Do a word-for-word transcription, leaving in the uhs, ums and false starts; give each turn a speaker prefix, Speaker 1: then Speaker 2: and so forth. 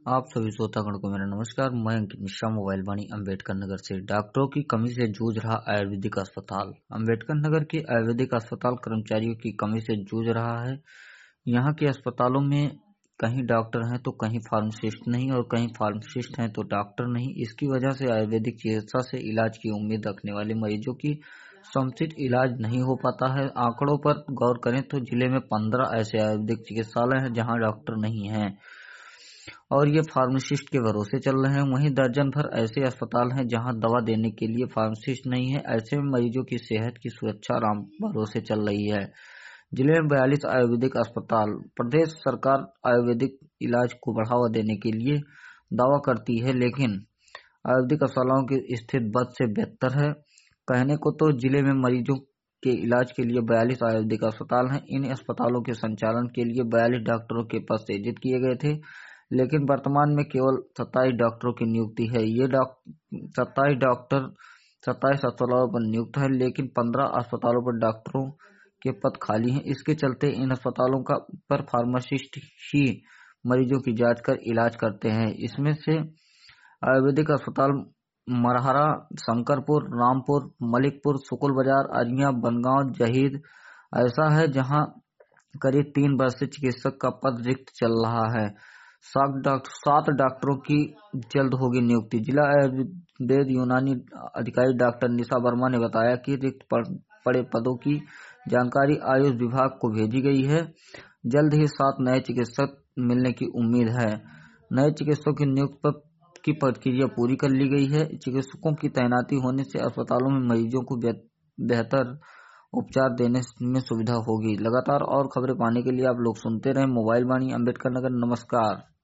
Speaker 1: आप सभी श्रोतागण को मेरा नमस्कार। मैं अंकित मिश्रा, मोबाइल वाणी, अम्बेडकर नगर से। डॉक्टरों की कमी से जूझ रहा आयुर्वेदिक अस्पताल। अम्बेडकर नगर के आयुर्वेदिक अस्पताल कर्मचारियों की कमी से जूझ रहा है। यहाँ के अस्पतालों में कहीं डॉक्टर हैं तो कहीं फार्मासिस्ट नहीं, और कहीं फार्मासिस्ट हैं तो डॉक्टर नहीं। इसकी वजह से आयुर्वेदिक चिकित्सा से इलाज की उम्मीद रखने वाले मरीजों की समुचित इलाज नहीं हो पाता है। आंकड़ों पर गौर करें तो जिले में पंद्रह ऐसे आयुर्वेदिक चिकित्सालय हैं जहाँ डॉक्टर नहीं हैं और ये फार्मासिस्ट के भरोसे चल रहे हैं। वहीं दर्जन भर ऐसे अस्पताल हैं जहां दवा देने के लिए फार्मासिस्ट नहीं है। ऐसे में मरीजों की सेहत की सुरक्षा राम भरोसे चल रही है। जिले में बयालीस आयुर्वेदिक अस्पताल। प्रदेश सरकार आयुर्वेदिक इलाज को बढ़ावा देने के लिए दावा करती है, लेकिन आयुर्वेदिक अस्पतालों की स्थिति बद से बेहतर है। कहने को तो जिले में मरीजों के इलाज के लिए बयालीस आयुर्वेदिक अस्पताल हैं। इन अस्पतालों के संचालन के लिए बयालीस डॉक्टरों के पद सृजित किए गए थे, लेकिन वर्तमान में केवल सत्ताईस डॉक्टरों की नियुक्ति है। ये सत्ताईस डॉक्टर सत्ताईस अस्पतालों पर नियुक्त है, लेकिन पंद्रह अस्पतालों पर डॉक्टरों के पद खाली हैं। इसके चलते इन अस्पतालों का पर फार्मासिस्ट ही मरीजों की जांच कर इलाज करते हैं। इसमें से आयुर्वेदिक अस्पताल मरहरा, शंकरपुर, रामपुर, मलिकपुर, शुक्ल बाजार, अजमिया, बनगांव, जहीद ऐसा है जहां करीब तीन वर्ष से चिकित्सक का पद रिक्त चल रहा है। सात डॉक्टर सात डॉक्टरों की जल्द होगी नियुक्ति। जिला आयुर्वेद यूनानी अधिकारी डॉक्टर निशा वर्मा ने बताया कि रिक्त पड़े पदों की जानकारी आयुष विभाग को भेजी गई है। जल्द ही सात नए चिकित्सक मिलने की उम्मीद है। नए चिकित्सकों की नियुक्ति की प्रक्रिया पूरी कर ली गई है। चिकित्सकों की तैनाती होने से अस्पतालों में मरीजों को बेहतर उपचार देने में सुविधा होगी। लगातार और खबरें पाने के लिए आप लोग सुनते रहें मोबाइल वाणी, अम्बेडकर नगर। नमस्कार।